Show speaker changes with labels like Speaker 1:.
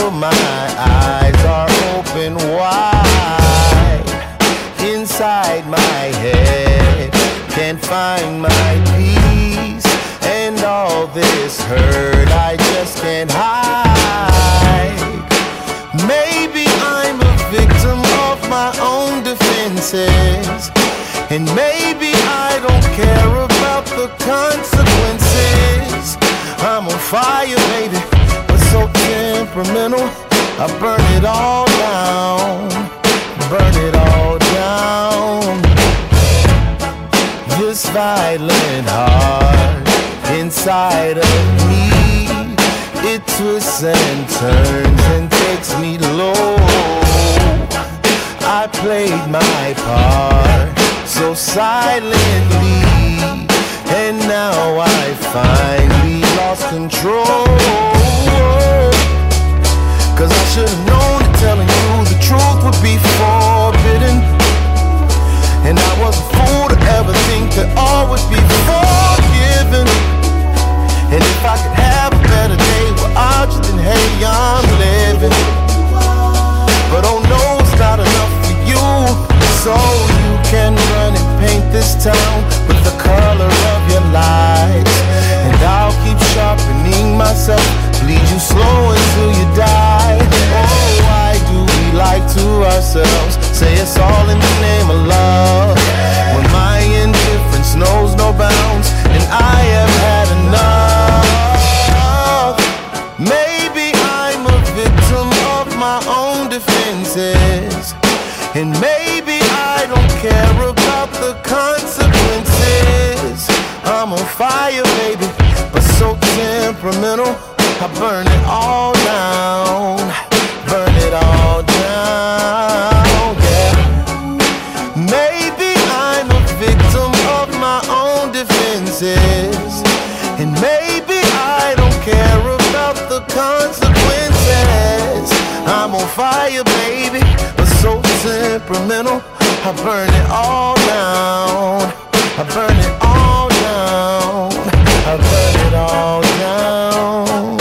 Speaker 1: till my eyes are open wide. Inside my head, can't find my peace, and all this hurt I just can't hide. Maybe I'm a victim of my own defenses, and maybe I don't care about the consequences. I'm on fire, baby, but so temperamental. I burn it all down, burn it all down. This violent heart inside of me, it twists and turns and takes me low. I played my part so silently, and now I finally lost control. 'Cause I should've known that telling you the truth would be forbidden, and I was a fool to ever think that all would be forgiven. And if I could have a better day without you, then hey, I'm living. But oh no, it's not enough for you, so you can run and paint this town with the color of your lies, and I'll keep sharpening myself, bleed you slow until you die. Oh, why do we lie to ourselves, say it's all in the name of love, when my indifference knows no bounds, and I have had enough. Maybe I'm a victim of my own defenses, and maybe I don't care about the consequences. I'm on fire, baby, but so temperamental. I burn it all down, burn it all down, yeah. Maybe I'm a victim of my own defenses, and maybe I don't care about the consequences. I'm on fire, baby, but so temperamental. I burn it all down, I burn it all down, I burn it all down.